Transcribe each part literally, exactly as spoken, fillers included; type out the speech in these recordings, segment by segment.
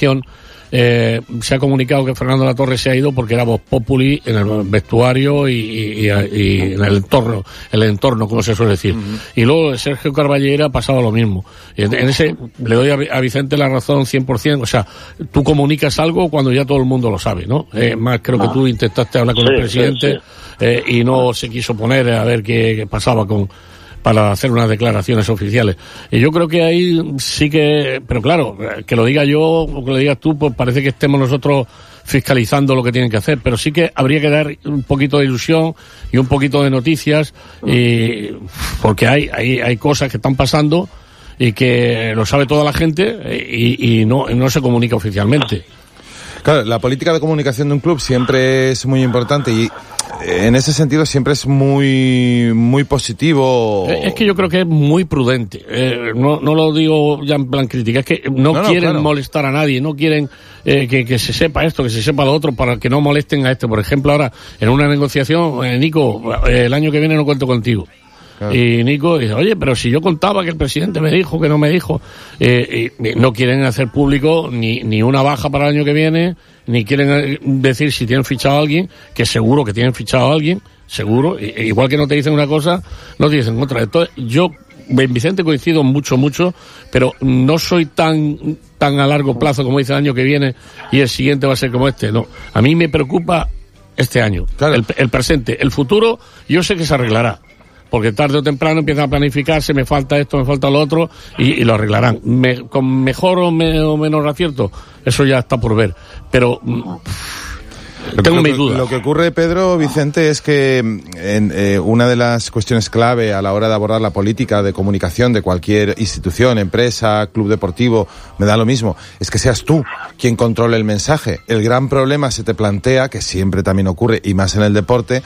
comunicación eh, se ha comunicado que Fernando Latorre se ha ido porque era voz populi en el vestuario y, y, y, y en el entorno, el entorno, como se suele decir. Uh-huh. Y luego Sergio Carballera ha pasado lo mismo. En, en ese le doy a, a Vicente la razón cien por ciento. O sea, tú comunicas algo cuando ya todo el mundo lo sabe, ¿no? Eh, más creo que tú intentaste hablar con sí, el presidente sí, sí. Eh, y no se quiso poner a ver qué, qué pasaba con para hacer unas declaraciones oficiales. Y yo creo que ahí sí que, pero claro, que lo diga yo o que lo digas tú, pues parece que estemos nosotros fiscalizando lo que tienen que hacer, pero sí que habría que dar un poquito de ilusión y un poquito de noticias, y, porque hay, hay, hay cosas que están pasando y que lo sabe toda la gente y, y no, no se comunica oficialmente. Claro, la política de comunicación de un club siempre es muy importante y en ese sentido siempre es muy muy positivo. Es que yo creo que es muy prudente. Eh, no, no lo digo ya en plan crítica, es que no, no quieren no, claro. molestar a nadie, no quieren eh, que, que se sepa esto, que se sepa lo otro, para que no molesten a este. Por ejemplo, ahora, en una negociación, eh, Nico, eh, el año que viene no cuento contigo. Claro. Y Nico dice, oye, pero si yo contaba que el presidente me dijo, que no me dijo. Eh, y no quieren hacer público ni, ni una baja para el año que viene, ni quieren decir si tienen fichado a alguien, que seguro que tienen fichado a alguien, seguro. E, igual que no te dicen una cosa, no te dicen otra. Entonces, yo, en Vicente coincido mucho, mucho, pero no soy tan, tan a largo plazo como dice el año que viene y el siguiente va a ser como este, no. A mí me preocupa este año, claro. el, el presente. El futuro, yo sé que se arreglará. Porque tarde o temprano empiezan a planificarse, me falta esto, me falta lo otro, y, y lo arreglarán. Me, con mejor o, me, o menos acierto, eso ya está por ver. Pero pff, tengo mis dudas. Lo que ocurre, Pedro, Vicente, es que en, eh, una de las cuestiones clave a la hora de abordar la política de comunicación de cualquier institución, empresa, club deportivo, me da lo mismo, es que seas tú quien controle el mensaje. El gran problema se te plantea, que siempre también ocurre, y más en el deporte,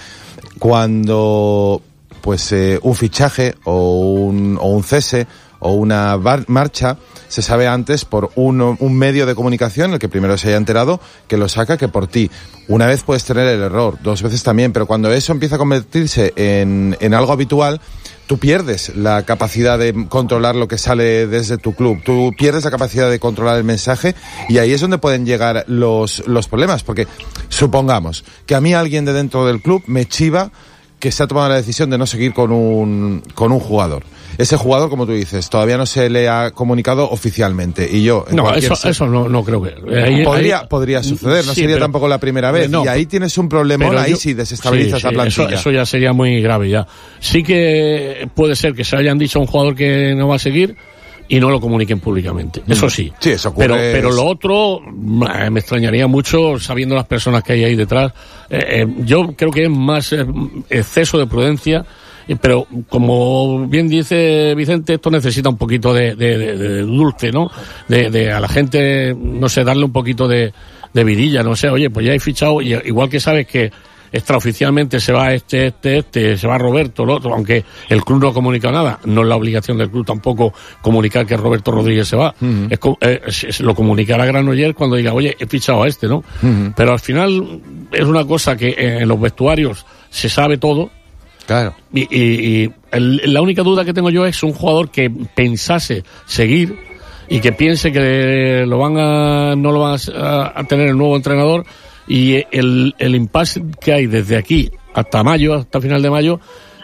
cuando pues eh, un fichaje o un, o un cese o una bar- marcha se sabe antes por uno, un medio de comunicación, el que primero se haya enterado, que lo saca que por ti. Una vez puedes tener el error, dos veces también, pero cuando eso empieza a convertirse en, en algo habitual, tú pierdes la capacidad de controlar lo que sale desde tu club, tú pierdes la capacidad de controlar el mensaje, y ahí es donde pueden llegar los, los problemas, porque supongamos que a mí alguien de dentro del club me chiva que se ha tomado la decisión de no seguir con un con un jugador. Ese jugador, como tú dices, todavía no se le ha comunicado oficialmente. Y yo... No, eso, se... eso no, no creo que... Ahí, podría, ahí... podría suceder, no sí, sería pero... tampoco la primera vez. No, y ahí tienes un problema, ahí yo... sí desestabilizas sí, la sí, plantilla. Eso, eso ya sería muy grave ya. Sí que puede ser que se hayan dicho a un jugador que no va a seguir y no lo comuniquen públicamente. Eso sí. Sí, eso ocurre. Pero, pero lo otro, me extrañaría mucho sabiendo las personas que hay ahí detrás. Eh, eh, yo creo que es más eh, exceso de prudencia, eh, pero como bien dice Vicente, esto necesita un poquito de, de, de, de dulce, ¿no? De, de a la gente, no sé, darle un poquito de, de vidilla, no sé, oye, pues ya he fichado, y igual que sabes que extraoficialmente se va este, este, este, se va Roberto, el otro, aunque el club no ha comunicado nada. No es la obligación del club tampoco comunicar que Roberto Rodríguez se va. Uh-huh. Es, es, lo comunicará Granollers cuando diga, oye, he fichado a este, ¿no? Uh-huh. Pero al final es una cosa que en los vestuarios se sabe todo. Claro. Y, y, y el, la única duda que tengo yo es un jugador que pensase seguir y que piense que lo van a, no lo van a, a tener el nuevo entrenador. Y el, el impasse que hay desde aquí hasta mayo, hasta final de mayo,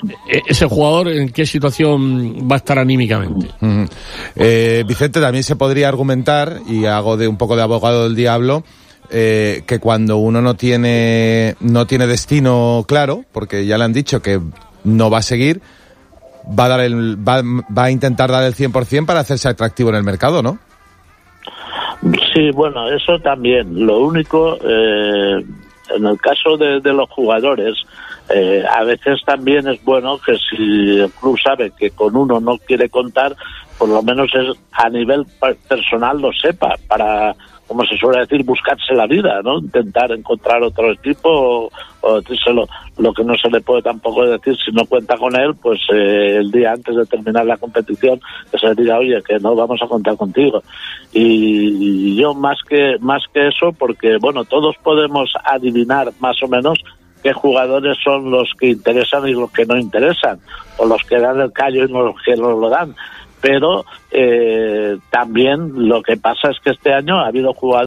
ese jugador, ¿en qué situación va a estar anímicamente? Uh-huh. Eh, Vicente, también se podría argumentar, y hago de un poco de abogado del diablo, eh, que cuando uno no tiene, no tiene destino claro, porque ya le han dicho que no va a seguir, va a dar el, va, va a intentar dar el cien por ciento para hacerse atractivo en el mercado, ¿no? Sí, bueno, eso también. Lo único, eh, en el caso de, de los jugadores, eh, a veces también es bueno que si el club sabe que con uno no quiere contar, por lo menos es a nivel personal lo sepa, para, como se suele decir, buscarse la vida, ¿no? Intentar encontrar otro equipo o, o decírselo. Lo que no se le puede tampoco decir, si no cuenta con él, pues eh, el día antes de terminar la competición, que se le diga, oye, que no vamos a contar contigo. Y, y yo más que más que eso, porque bueno, todos podemos adivinar más o menos qué jugadores son los que interesan y los que no interesan, o los que dan el callo y no los que no lo dan. Pero eh, también lo que pasa es que este año ha habido jugadores